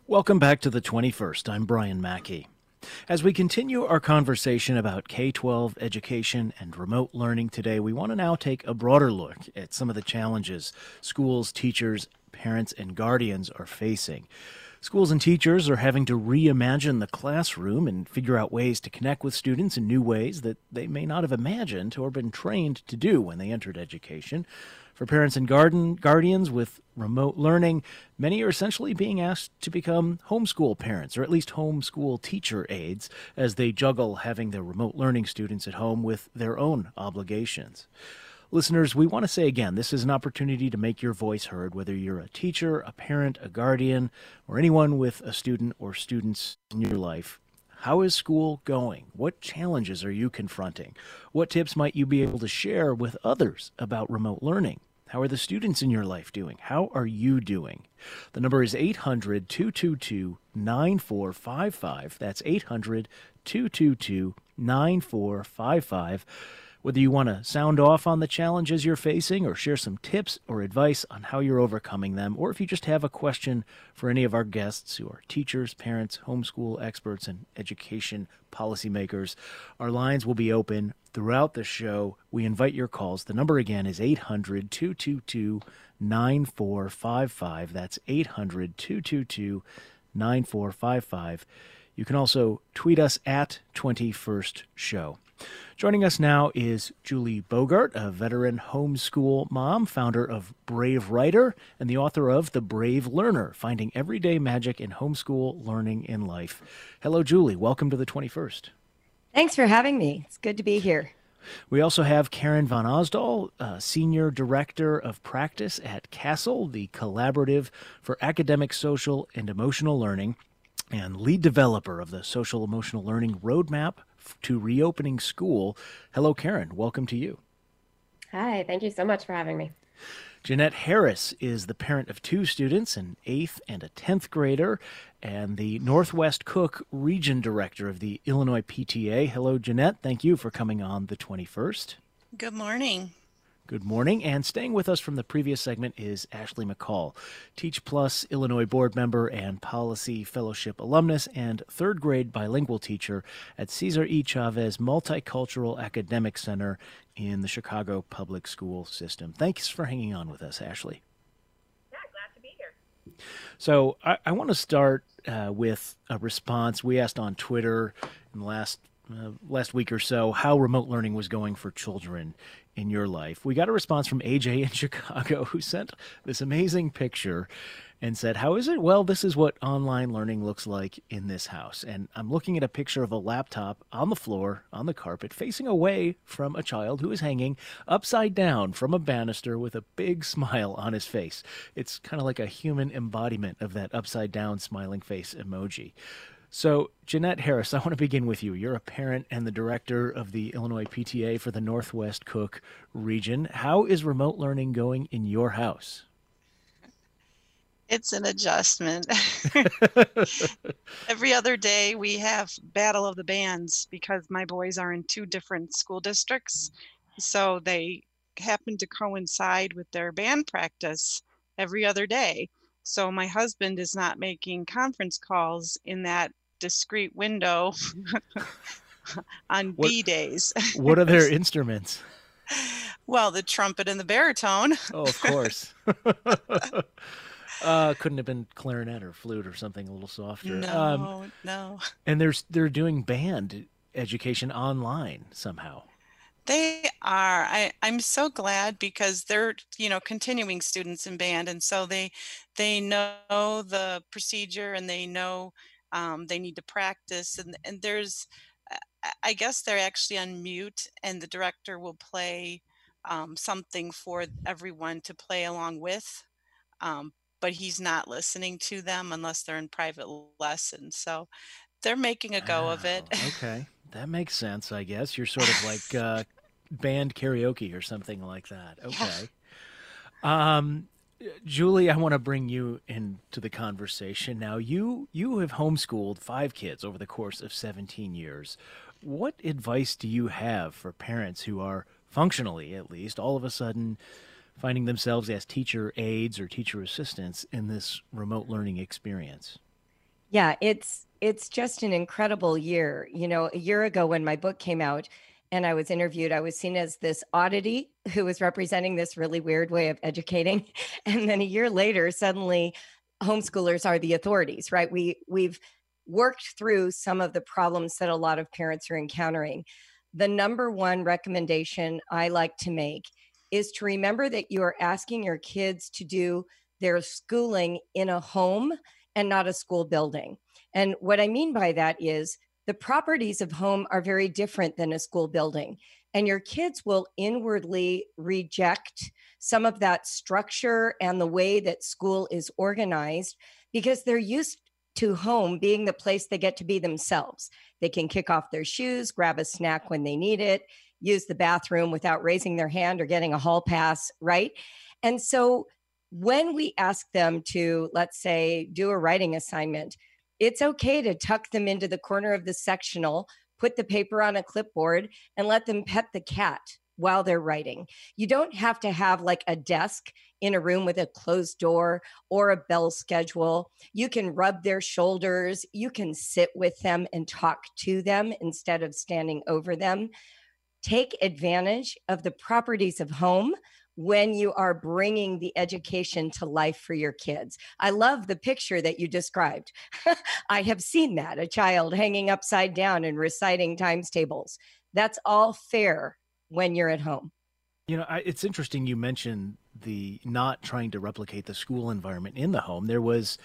Welcome back to the 21st. I'm Brian Mackey. As we continue our conversation about K-12 education and remote learning today, we want to now take a broader look at some of the challenges schools, teachers, parents, and guardians are facing. Schools and teachers are having to reimagine the classroom and figure out ways to connect with students in new ways that they may not have imagined or been trained to do when they entered education. For parents and guardians with remote learning, many are essentially being asked to become homeschool parents, or at least homeschool teacher aides, as they juggle having their remote learning students at home with their own obligations. Listeners, we want to say again, this is an opportunity to make your voice heard, whether you're a teacher, a parent, a guardian, or anyone with a student or students in your life. How is school going? What challenges are you confronting? What tips might you be able to share with others about remote learning? How are the students in your life doing? How are you doing? The number is 800-222-9455. That's 800-222-9455. Whether you want to sound off on the challenges you're facing or share some tips or advice on how you're overcoming them, or if you just have a question for any of our guests who are teachers, parents, homeschool experts, and education policymakers, our lines will be open throughout the show. We invite your calls. The number again is 800-222-9455. That's 800-222-9455. You can also tweet us at 21st Show. Joining us now is Julie Bogart, a veteran homeschool mom, founder of Brave Writer, and the author of The Brave Learner, Finding Everyday Magic in Homeschool Learning in Life. Hello, Julie. Welcome to the 21st. Thanks for having me. It's good to be here. We also have Karen Van Osdol, Senior Director of Practice at CASEL, the Collaborative for Academic, Social, and Emotional Learning, and lead developer of the Social Emotional Learning Roadmap to Reopening School. Hello, Karen. Welcome to you. Hi. Thank you so much for having me. Jeanette Harris is the parent of two students, an 8th and a 10th grader, and the Northwest Cook Region Director of the Illinois PTA. Hello, Jeanette. Thank you for coming on the 21st. Good morning. Good morning. And staying with us from the previous segment is Ashley McCall, Teach Plus Illinois board member and Policy Fellowship alumnus and third grade bilingual teacher at Cesar E. Chavez Multicultural Academic Center in the Chicago public school system. Thanks for hanging on with us, Ashley. Yeah, glad to be here. So I want to start with a response we asked on Twitter in the last week or so, how remote learning was going for children in your life. We got a response from AJ in Chicago who sent this amazing picture and said, how is it? Well, this is what online learning looks like in this house. And I'm looking at a picture of a laptop on the floor, on the carpet, facing away from a child who is hanging upside down from a banister with a big smile on his face. It's kind of like a human embodiment of that upside down smiling face emoji. So, Jeanette Harris, I want to begin with you. You're a parent and the director of the Illinois PTA for the Northwest Cook region. How is remote learning going in your house? It's an adjustment. Every other day we have Battle of the Bands because my boys are in two different school districts. So they happen to coincide with their band practice every other day. So my husband is not making conference calls in that discrete window on B days. What are their instruments? Well, the trumpet and the baritone. Oh, of course. Couldn't have been clarinet or flute or something a little softer. No. And they're doing band education online somehow. They are. I'm so glad because they're, continuing students in band. And so they know the procedure and they know they need to practice. And there's, I guess they're actually on mute and the director will play something for everyone to play along with. But he's not listening to them unless they're in private lessons. So they're making a go of it. Okay. That makes sense, I guess. You're sort of like band karaoke or something like that. Okay. Yeah. Julie, I want to bring you into the conversation. Now, you have homeschooled 5 kids over the course of 17 years. What advice do you have for parents who are functionally, at least, all of a sudden finding themselves as teacher aides or teacher assistants in this remote learning experience? Yeah, it's just an incredible year. You know, a year ago when my book came out and I was interviewed, I was seen as this oddity who was representing this really weird way of educating. And then a year later, suddenly homeschoolers are the authorities, right? We've worked through some of the problems that a lot of parents are encountering. The number one recommendation I like to make is to remember that you are asking your kids to do their schooling in a home and not a school building. And what I mean by that is the properties of home are very different than a school building. And your kids will inwardly reject some of that structure and the way that school is organized because they're used to home being the place they get to be themselves. They can kick off their shoes, grab a snack when they need it, use the bathroom without raising their hand or getting a hall pass, right? And so when we ask them to, let's say, do a writing assignment, it's okay to tuck them into the corner of the sectional, put the paper on a clipboard, and let them pet the cat while they're writing. You don't have to have like a desk in a room with a closed door or a bell schedule. You can rub their shoulders. You can sit with them and talk to them instead of standing over them. Take advantage of the properties of home when you are bringing the education to life for your kids. I love the picture that you described. I have seen that, a child hanging upside down and reciting times tables. That's all fair when you're at home. You know, it's interesting you mentioned the not trying to replicate the school environment in the home. There was,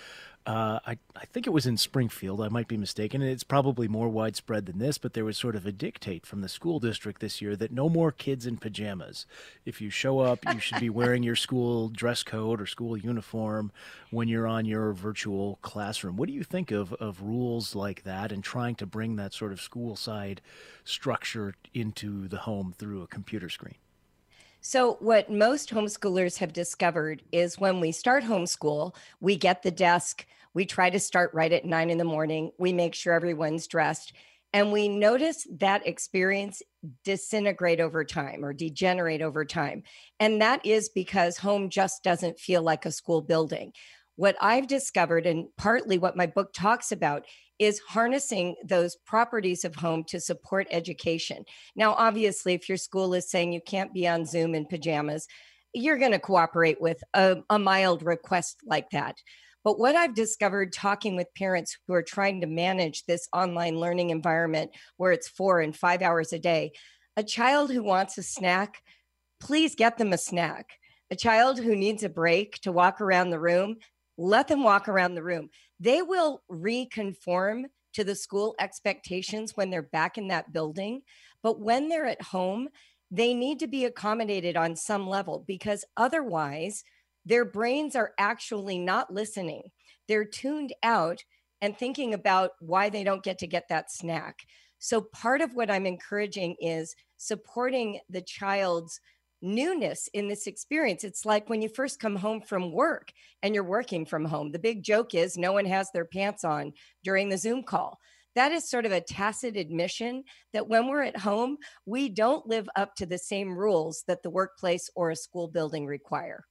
I think it was in Springfield, I might be mistaken, and it's probably more widespread than this, but there was sort of a dictate from the school district this year that no more kids in pajamas. If you show up, you should be wearing your school dress code or school uniform when you're on your virtual classroom. What do you think of rules like that and trying to bring that sort of school side structure into the home through a computer screen? So, what most homeschoolers have discovered is when we start homeschool, we get the desk, we try to start right at 9 in the morning, we make sure everyone's dressed, and we notice that experience disintegrate over time or degenerate over time. And that is because home just doesn't feel like a school building. What I've discovered, and partly what my book talks about, is harnessing those properties of home to support education. Now, obviously, if your school is saying you can't be on Zoom in pajamas, you're going to cooperate with a mild request like that. But what I've discovered talking with parents who are trying to manage this online learning environment where it's 4 and 5 hours a day, a child who wants a snack, please get them a snack. A child who needs a break to walk around the room, let them walk around the room. They will reconform to the school expectations when they're back in that building. But when they're at home, they need to be accommodated on some level because otherwise, their brains are actually not listening. They're tuned out and thinking about why they don't get to get that snack. So, part of what I'm encouraging is supporting the child's newness in this experience. It's like when you first come home from work and you're working from home. The big joke is no one has their pants on during the Zoom call. That is sort of a tacit admission that when we're at home, we don't live up to the same rules that the workplace or a school building require.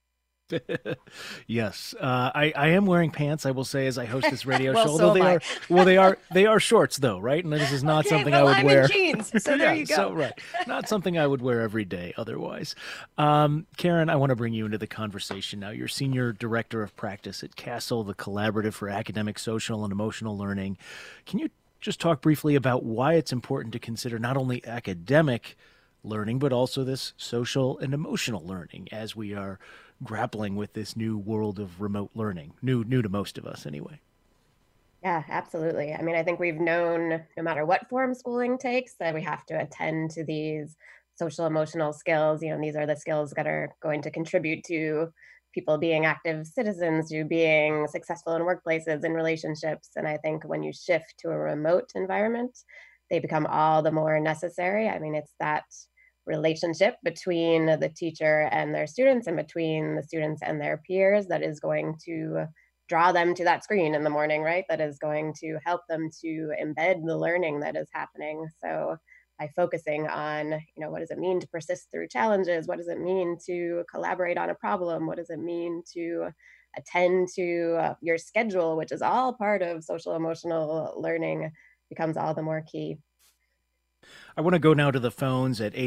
Yes, I am wearing pants. I will say as I host this radio Well, show, so although am I. they are shorts though, right? And this is not Okay, something I well, would I'm wear. in jeans, so there Yeah, you so go. right, not something I would wear every day otherwise. Karen, I want to bring you into the conversation now. You're senior director of practice at Castle, the collaborative for academic, social, and emotional learning. Can you just talk briefly about why it's important to consider not only academic learning, but also this social and emotional learning as we are grappling with this new world of remote learning, new to most of us anyway. Yeah, absolutely. I mean, I think we've known no matter what form schooling takes that we have to attend to these social emotional skills. You know, these are the skills that are going to contribute to people being active citizens, to being successful in workplaces and relationships. And I think when you shift to a remote environment, they become all the more necessary. I mean, it's that relationship between the teacher and their students and between the students and their peers that is going to draw them to that screen in the morning, right? That is going to help them to embed the learning that is happening. So by focusing on, what does it mean to persist through challenges? What does it mean to collaborate on a problem? What does it mean to attend to your schedule, which is all part of social emotional learning, becomes all the more key. I want to go now to the phones at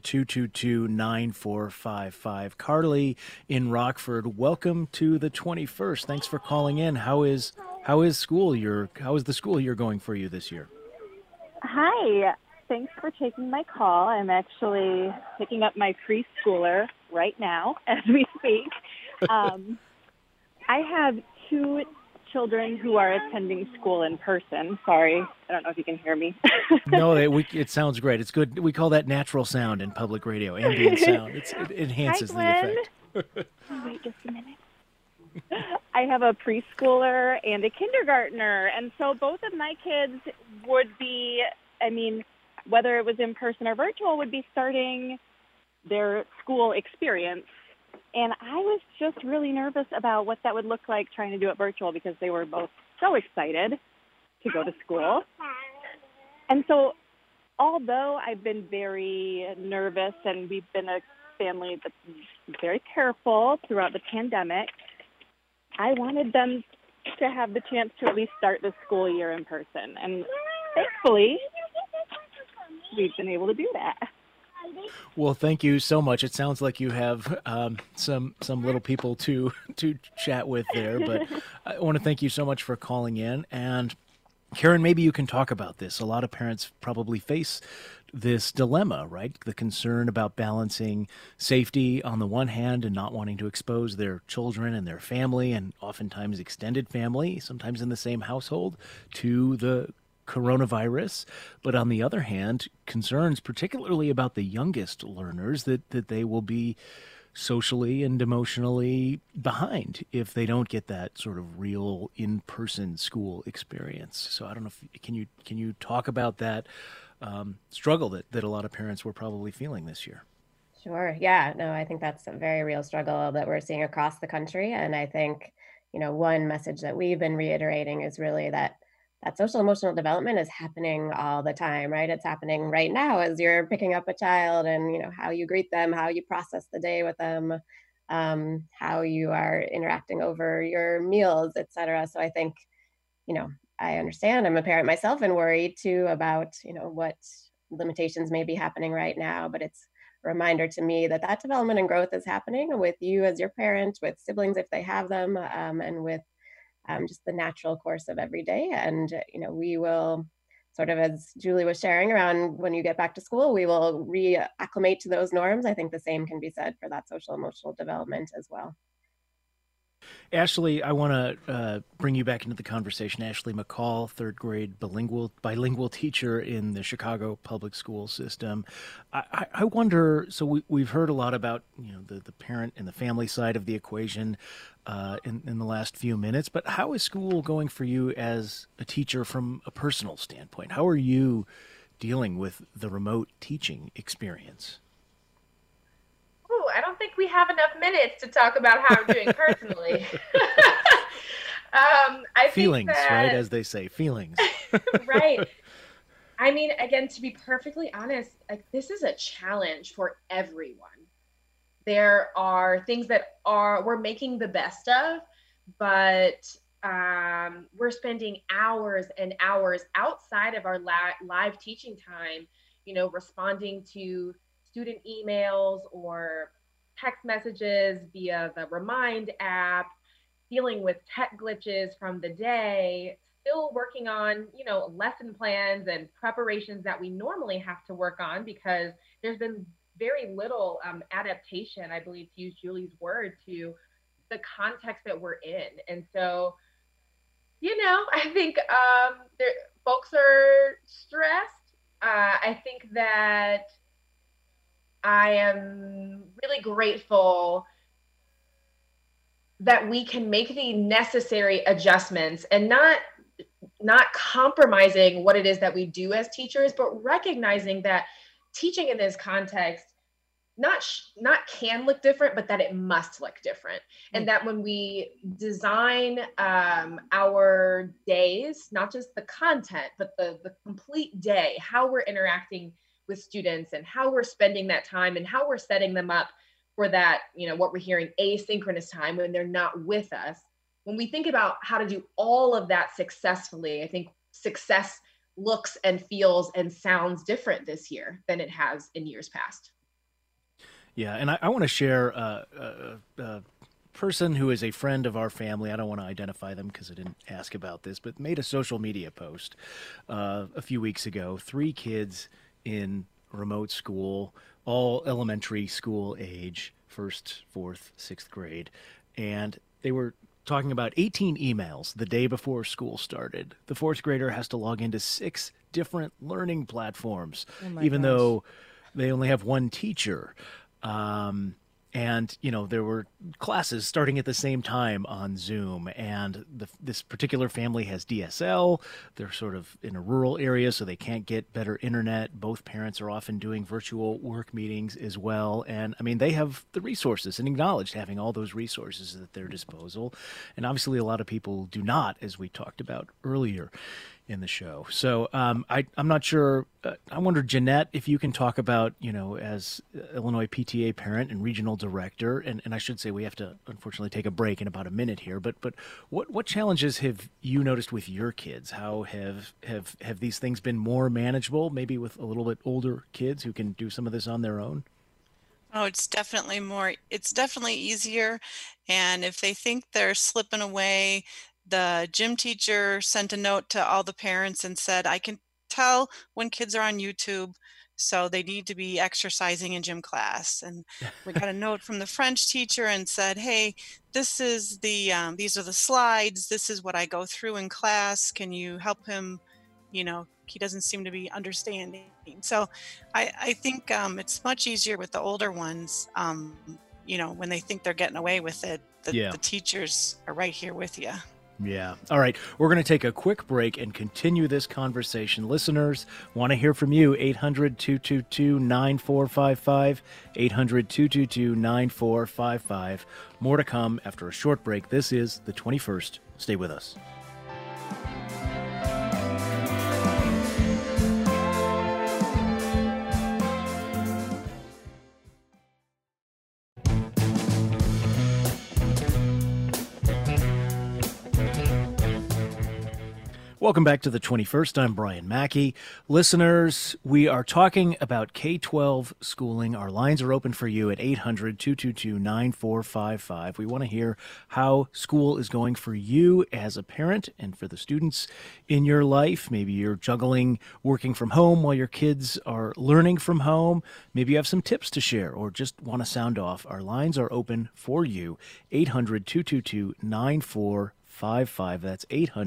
800-222-9455. Carly in Rockford, welcome to the 21st. Thanks for calling in. How is the school year going for you this year? Hi. Thanks for taking my call. I'm actually picking up my preschooler right now as we speak. I have two children who are attending school in person. Sorry, I don't know if you can hear me. No, it sounds great. It's good. We call that natural sound in public radio, ambient sound. It enhances the effect. Wait just a minute. I have a preschooler and a kindergartner, and so both of my kids would be, whether it was in person or virtual, would be starting their school experience. And I was just really nervous about what that would look like trying to do it virtual, because they were both so excited to go to school. And so although I've been very nervous and we've been a family that's very careful throughout the pandemic, I wanted them to have the chance to at least start the school year in person. And thankfully, we've been able to do that. Well, thank you so much. It sounds like you have some little people to chat with there, but I want to thank you so much for calling in. And Karen, maybe you can talk about this. A lot of parents probably face this dilemma, right? The concern about balancing safety on the one hand and not wanting to expose their children and their family, and oftentimes extended family, sometimes in the same household, to the coronavirus. But on the other hand, concerns particularly about the youngest learners that they will be socially and emotionally behind if they don't get that sort of real in-person school experience. So I don't know if can you talk about that struggle that a lot of parents were probably feeling this year? Sure. Yeah. No, I think that's a very real struggle that we're seeing across the country. And I think, one message that we've been reiterating is really that social emotional development is happening all the time, right? It's happening right now as you're picking up a child, and how you greet them, how you process the day with them, how you are interacting over your meals, et cetera. So I think, I understand. I'm a parent myself and worried too about, what limitations may be happening right now, but it's a reminder to me that development and growth is happening with you as your parent, with siblings if they have them, and with just the natural course of every day. And, we will sort of, as Julie was sharing around, when you get back to school, we will reacclimate to those norms. I think the same can be said for that social emotional development as well. Ashley, I want to bring you back into the conversation. Ashley McCall, third grade bilingual teacher in the Chicago public school system. I wonder, so we've heard a lot about the parent and the family side of the equation in the last few minutes, but how is school going for you as a teacher from a personal standpoint? How are you dealing with the remote teaching experience? I don't think we have enough minutes to talk about how I'm doing personally. Feelings, right? As they say, feelings. Right. Again, to be perfectly honest, this is a challenge for everyone. There are things that we're making the best of, but we're spending hours and hours outside of our live teaching time, responding to student emails or text messages via the Remind app, dealing with tech glitches from the day, still working on, lesson plans and preparations that we normally have to work on, because there's been very little adaptation, I believe, to use Julie's word, to the context that we're in. And so, I think folks are stressed. I think that I am really grateful that we can make the necessary adjustments and not compromising what it is that we do as teachers, but recognizing that teaching in this context not can look different, but that it must look different. And that when we design our days, not just the content, but the complete day, how we're interacting with students and how we're spending that time and how we're setting them up for that, what we're hearing, asynchronous time when they're not with us. When we think about how to do all of that successfully, I think success looks and feels and sounds different this year than it has in years past. Yeah, and I want to share a person who is a friend of our family. I don't want to identify them because I didn't ask about this, but made a social media post a few weeks ago. 3 kids in remote school, all elementary school age, 1st, 4th, 6th grade. And they were talking about 18 emails the day before school started. The 4th grader has to log into 6 different learning platforms, even though they only have one teacher. And, there were classes starting at the same time on Zoom, and this particular family has DSL. They're sort of in a rural area, so they can't get better internet. Both parents are often doing virtual work meetings as well. And I mean, they have the resources and acknowledged having all those resources at their disposal. And obviously a lot of people do not, as we talked about earlier in the show. So I'm not sure. I wonder, Jeanette, if you can talk about, as Illinois PTA parent and regional director, and I should say we have to unfortunately take a break in about a minute here, but what challenges have you noticed with your kids? How have these things been more manageable, maybe with a little bit older kids who can do some of this on their own? Oh, it's definitely easier. And if they think they're slipping away, the gym teacher sent a note to all the parents and said, I can tell when kids are on YouTube, so they need to be exercising in gym class. And we got a note from the French teacher and said, hey, this is these are the slides. This is what I go through in class. Can you help him? He doesn't seem to be understanding. So I think it's much easier with the older ones. When they think they're getting away with it, the teachers are right here with you. Yeah. All right. We're going to take a quick break and continue this conversation. Listeners, want to hear from you. 800-222-9455. 800-222-9455. More to come after a short break. This is The 21st. Stay with us. Welcome back to The 21st. I'm Brian Mackey. Listeners, we are talking about K-12 schooling. Our lines are open for you at 800-222-9455. We want to hear how school is going for you as a parent and for the students in your life. Maybe you're juggling working from home while your kids are learning from home. Maybe you have some tips to share or just want to sound off. Our lines are open for you. 800-222-9455. That's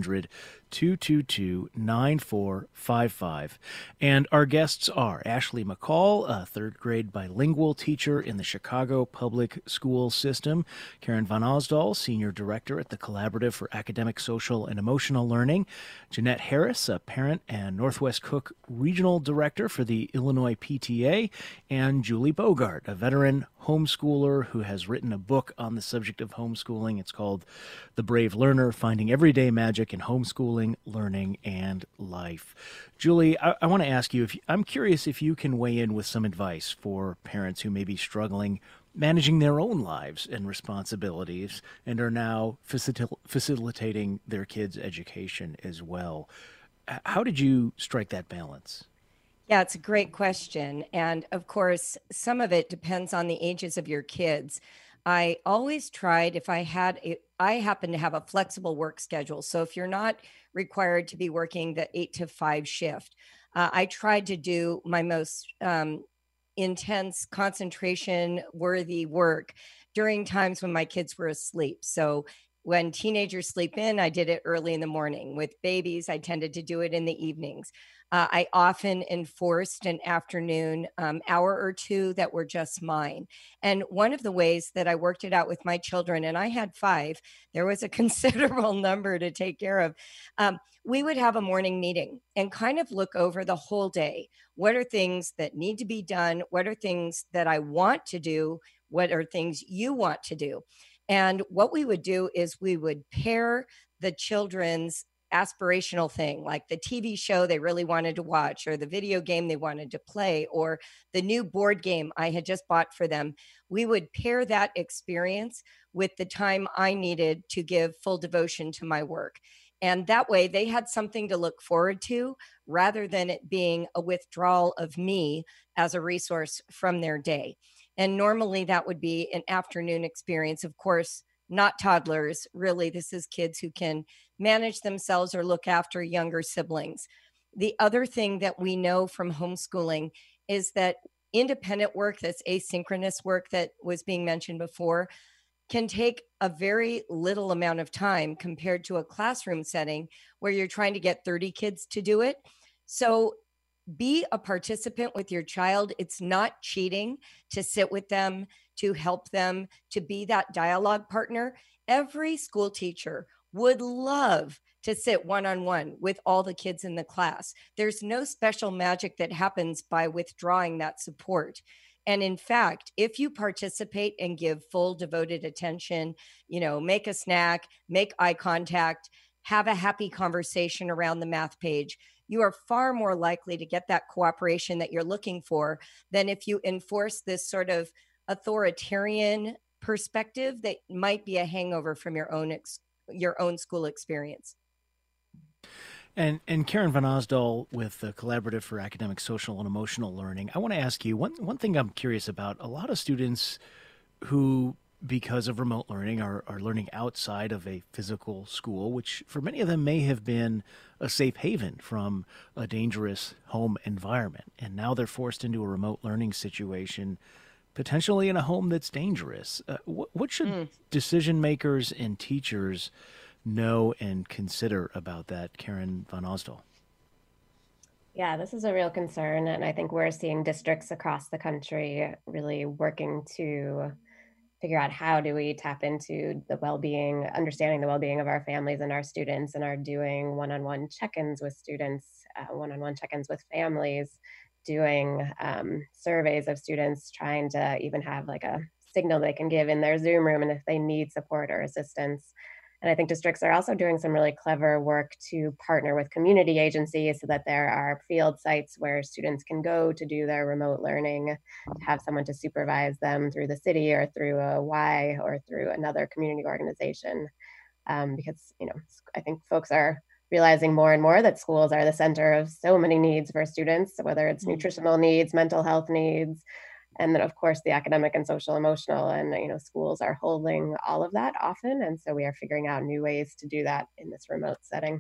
800-222-9455. And our guests are Ashley McCall, a 3rd grade bilingual teacher in the Chicago public school system, Karen Van Osdol, senior director at the Collaborative for Academic, Social, and Emotional Learning, Jeanette Harris, a parent and Northwest Cook regional director for the Illinois PTA, and Julie Bogart, a veteran homeschooler who has written a book on the subject of homeschooling. It's called The Brave Learner, Finding Everyday Magic in Homeschooling, Learning, and Life. Julie, I want to ask you, I'm curious if you can weigh in with some advice for parents who may be struggling managing their own lives and responsibilities and are now facilitating their kids' education as well. How did you strike that balance? Yeah, it's a great question. And of course, some of it depends on the ages of your kids. I always tried, I happen to have a flexible work schedule. So if you're not required to be working the 8 to 5 shift, I tried to do my most intense concentration worthy work during times when my kids were asleep. So when teenagers sleep in, I did it early in the morning. With babies, I tended to do it in the evenings. I often enforced an afternoon hour or two that were just mine. And one of the ways that I worked it out with my children, and I had 5, there was a considerable number to take care of. We would have a morning meeting and kind of look over the whole day. What are things that need to be done? What are things that I want to do? What are things you want to do? And what we would do is we would pair the children's aspirational thing, like the TV show they really wanted to watch, or the video game they wanted to play, or the new board game I had just bought for them, we would pair that experience with the time I needed to give full devotion to my work. And that way they had something to look forward to rather than it being a withdrawal of me as a resource from their day. And normally that would be an afternoon experience. Of course, not toddlers. Really, this is kids who can manage themselves or look after younger siblings. The other thing that we know from homeschooling is that independent work, that's asynchronous work that was being mentioned before, can take a very little amount of time compared to a classroom setting where you're trying to get 30 kids to do it. So be a participant with your child. It's not cheating to sit with them, to help them, to be that dialogue partner. Every school teacher would love to sit one-on-one with all the kids in the class. There's no special magic that happens by withdrawing that support. And in fact, if you participate and give full devoted attention, make a snack, make eye contact, have a happy conversation around the math page, you are far more likely to get that cooperation that you're looking for than if you enforce this sort of authoritarian perspective that might be a hangover from your own school experience. And Karen Van Osdol with the Collaborative for Academic, Social, and Emotional Learning, I want to ask you, one thing I'm curious about, a lot of students who, because of remote learning, are learning outside of a physical school, which for many of them may have been a safe haven from a dangerous home environment. And now they're forced into a remote learning situation, potentially in a home that's dangerous. What should decision makers and teachers know and consider about that, Karen Van Osdol? Yeah, this is a real concern. And I think we're seeing districts across the country really working to figure out how do we tap into the well-being, understanding the well-being of our families and our students, and are doing one-on-one check-ins with students, one-on-one check-ins with families, doing surveys of students, trying to even have like a signal they can give in their Zoom room and if they need support or assistance. And I think districts are also doing some really clever work to partner with community agencies so that there are field sites where students can go to do their remote learning, to have someone to supervise them through the city or through a Y or through another community organization. Because, I think folks are realizing more and more that schools are the center of so many needs for students, whether it's nutritional needs, mental health needs, and then, of course, the academic and social emotional, and, schools are holding all of that often. And so we are figuring out new ways to do that in this remote setting.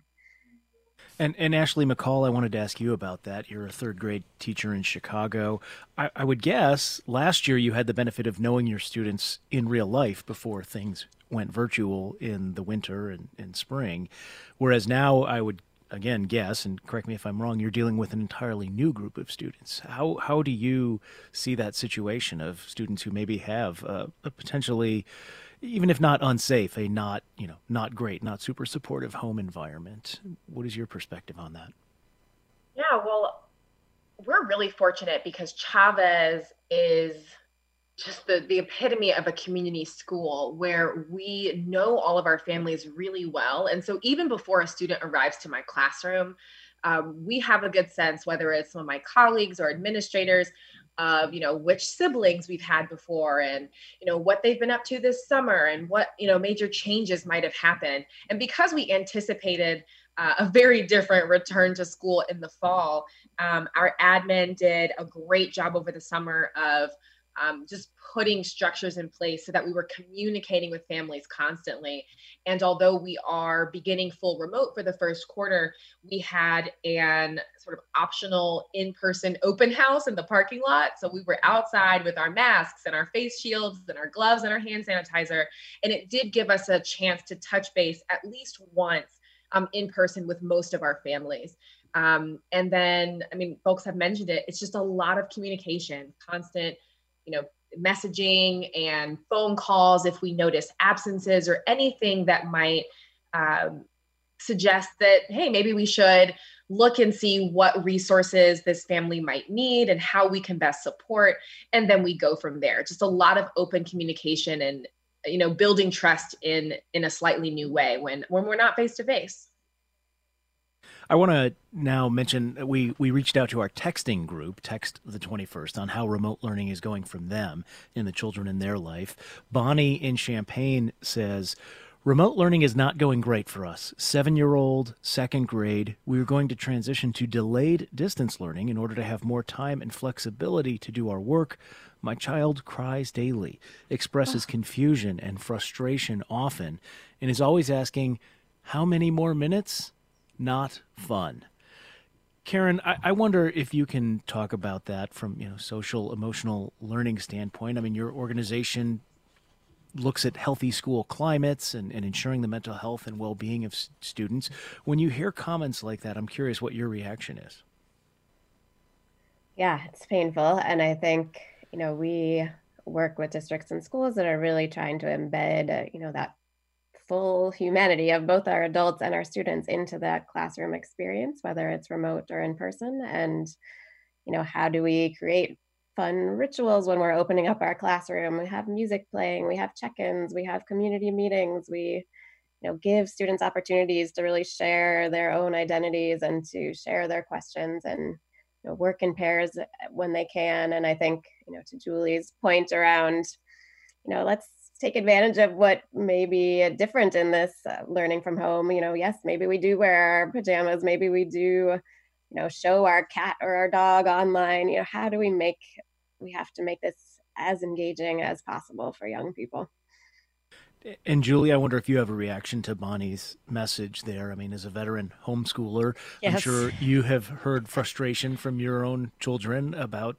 And Ashley McCall, I wanted to ask you about that. You're a third grade teacher in Chicago. I would guess last year you had the benefit of knowing your students in real life before things went virtual in the winter and spring. Whereas now I would again guess, and correct me if I'm wrong, you're dealing with an entirely new group of students. How do you see that situation of students who maybe have a potentially, even if not unsafe, a not great, not super supportive home environment? What is your perspective on that? Yeah, well, we're really fortunate because Chavez is just the epitome of a community school where we know all of our families really well. And so even before a student arrives to my classroom, we have a good sense, whether it's some of my colleagues or administrators, of, which siblings we've had before and, what they've been up to this summer and what, major changes might have happened. And because we anticipated a very different return to school in the fall, our admin did a great job over the summer of just putting structures in place so that we were communicating with families constantly. And although we are beginning full remote for the first quarter, we had an sort of optional in-person open house in the parking lot. So we were outside with our masks and our face shields and our gloves and our hand sanitizer. And it did give us a chance to touch base at least once in person with most of our families. And then, folks have mentioned it, it's just a lot of communication, constant messaging and phone calls if we notice absences or anything that might suggest that, hey, maybe we should look and see what resources this family might need and how we can best support. And then we go from there. Just a lot of open communication and, building trust in a slightly new way when we're not face to face. I want to now mention we reached out to our texting group, Text the 21st, on how remote learning is going from them and the children in their life. Bonnie in Champaign says, remote learning is not going great for us. 7-year-old, second grade, we are going to transition to delayed distance learning in order to have more time and flexibility to do our work. My child cries daily, expresses confusion and frustration often, and is always asking, how many more minutes? Not fun. Karen, I wonder if you can talk about that from social emotional learning standpoint. I mean, your organization looks at healthy school climates and ensuring the mental health and well-being of students. When you hear comments like that, I'm curious what your reaction is. Yeah, it's painful. And I think, we work with districts and schools that are really trying to embed, that full humanity of both our adults and our students into that classroom experience, whether it's remote or in person. And, how do we create fun rituals when we're opening up our classroom? We have music playing, we have check-ins, we have community meetings, we give students opportunities to really share their own identities and to share their questions and work in pairs when they can. And I think, to Julie's point around, let's take advantage of what may be different in this learning from home. Yes, maybe we do wear our pajamas, maybe we do, show our cat or our dog online. How do we have to make this as engaging as possible for young people. And Julie, I wonder if you have a reaction to Bonnie's message there. I mean, as a veteran homeschooler, Yes. I'm sure you have heard frustration from your own children about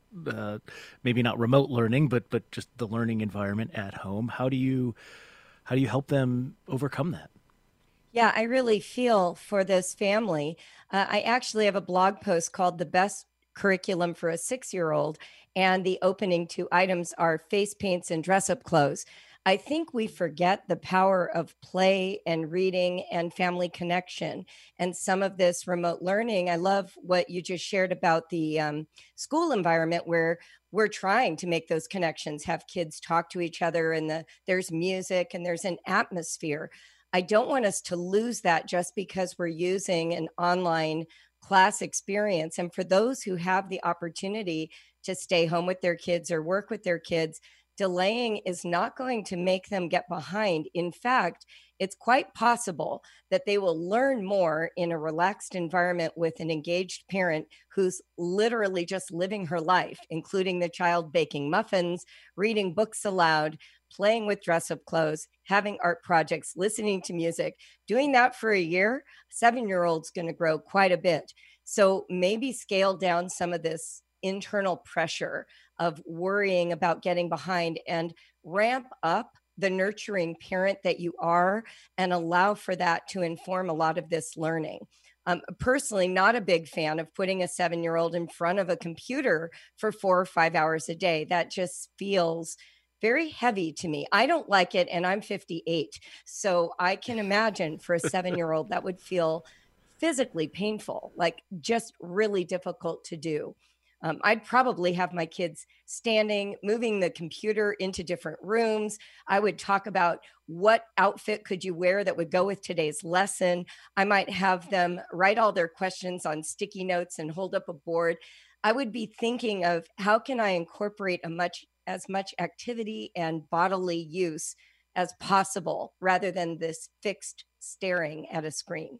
maybe not remote learning, but just the learning environment at home. How do you help them overcome that? Yeah, I really feel for this family. I actually have a blog post called The Best Curriculum for a 6-Year-Old, and the opening 2 items are face paints and dress up clothes. I think we forget the power of play and reading and family connection and some of this remote learning. I love what you just shared about the school environment where we're trying to make those connections, have kids talk to each other, and there's music and there's an atmosphere. I don't want us to lose that just because we're using an online class experience. And for those who have the opportunity to stay home with their kids or work with their kids, delaying is not going to make them get behind. In fact, it's quite possible that they will learn more in a relaxed environment with an engaged parent who's literally just living her life, including the child baking muffins, reading books aloud, playing with dress-up clothes, having art projects, listening to music. Doing that for a year, a 7-year-old's going to grow quite a bit. So maybe scale down some of this internal pressure of worrying about getting behind and ramp up the nurturing parent that you are and allow for that to inform a lot of this learning. Personally, not a big fan of putting a 7-year-old in front of a computer for 4 or 5 hours a day. That just feels very heavy to me. I don't like it, and I'm 58. So I can imagine for a 7-year-old that would feel physically painful, like just really difficult to do. I'd probably have my kids standing, moving the computer into different rooms. I would talk about what outfit could you wear that would go with today's lesson. I might have them write all their questions on sticky notes and hold up a board. I would be thinking of how can I incorporate as much activity and bodily use as possible rather than this fixed staring at a screen.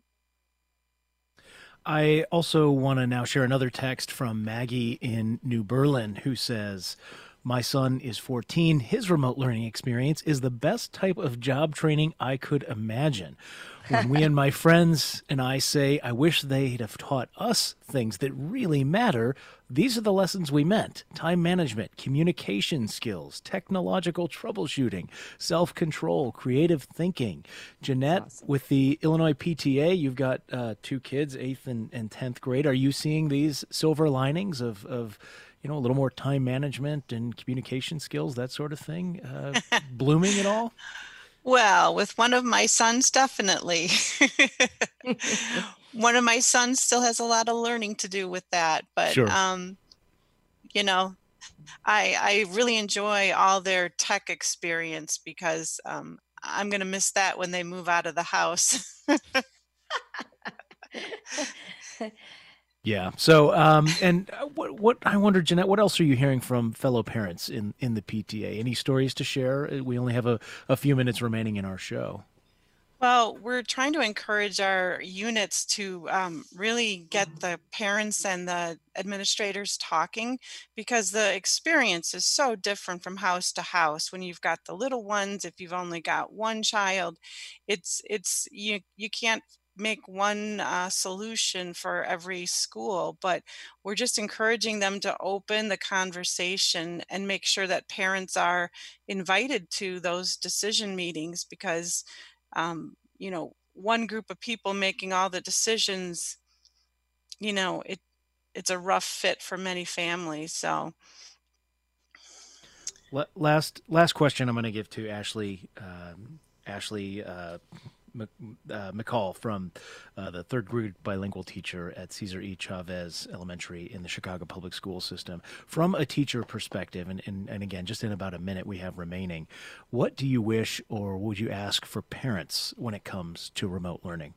I also want to now share another text from Maggie in New Berlin who says, my son is 14. His remote learning experience is the best type of job training I could imagine. When we and my friends and I say, I wish they'd have taught us things that really matter, these are the lessons we meant. Time management, communication skills, technological troubleshooting, self-control, creative thinking. Jeanette, awesome. With the Illinois PTA, you've got 2 kids, 8th and 10th grade. Are you seeing these silver linings of a little more time management and communication skills, that sort of thing, blooming at all? Well, with one of my sons, definitely. One of my sons still has a lot of learning to do with that, but sure. I really enjoy all their tech experience because I'm going to miss that when they move out of the house. Yeah. So, and what I wonder, Jeanette, what else are you hearing from fellow parents in the PTA? Any stories to share? We only have a few minutes remaining in our show. Well, we're trying to encourage our units to really get the parents and the administrators talking, because the experience is so different from house to house. When you've got the little ones, if you've only got one child, you can't make one solution for every school, but we're just encouraging them to open the conversation and make sure that parents are invited to those decision meetings, because one group of people making all the decisions, it's a rough fit for many families. So last question I'm going to give to Ashley McCall from the third grade bilingual teacher at Cesar E. Chavez Elementary in the Chicago Public School System. From a teacher perspective, and again, just in about a minute we have remaining, what do you wish or would you ask for parents when it comes to remote learning?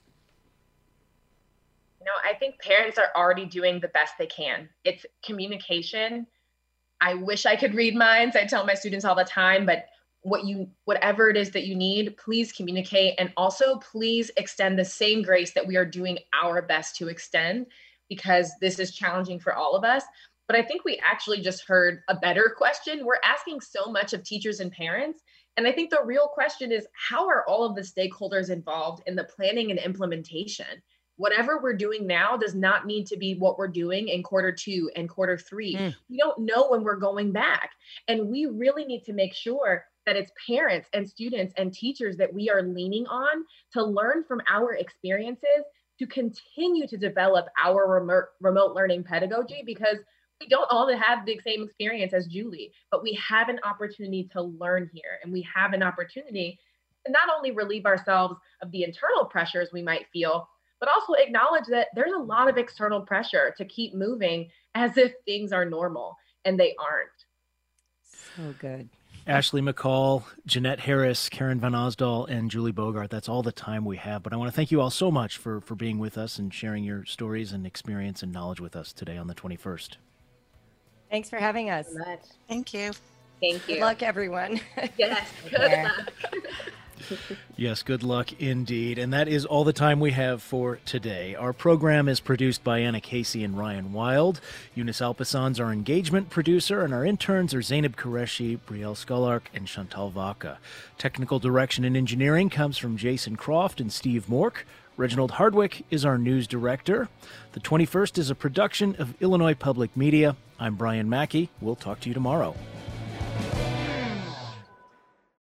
I think parents are already doing the best they can. It's communication. I wish I could read minds. I tell my students all the time, but whatever it is that you need, please communicate. And also please extend the same grace that we are doing our best to extend, because this is challenging for all of us. But I think we actually just heard a better question. We're asking so much of teachers and parents. And I think the real question is, how are all of the stakeholders involved in the planning and implementation? Whatever we're doing now does not need to be what we're doing in Q2 and Q3. We don't know when we're going back. And we really need to make sure that it's parents and students and teachers that we are leaning on to learn from our experiences, to continue to develop our remote learning pedagogy, because we don't all have the same experience as Julie, but we have an opportunity to learn here. And we have an opportunity to not only relieve ourselves of the internal pressures we might feel, but also acknowledge that there's a lot of external pressure to keep moving as if things are normal, and they aren't. So good. Ashley McCall, Jeanette Harris, Karen Van Osdol, and Julie Bogart. That's all the time we have, but I want to thank you all so much for being with us and sharing your stories and experience and knowledge with us today on the 21st. Thanks for having us. Thank you. Thank you. Good luck, everyone. Yes, good luck. Yes, good luck indeed. And that is all the time we have for today. Our program is produced by Anna Casey and Ryan Wild. Eunice Alpason's our engagement producer, and our interns are Zainab Qureshi, Brielle Skollark, and Chantal Vaca. Technical direction and engineering comes from Jason Croft and Steve Mork. Reginald Hardwick is our news director. The 21st is a production of Illinois Public Media. I'm Brian Mackey. We'll talk to you tomorrow.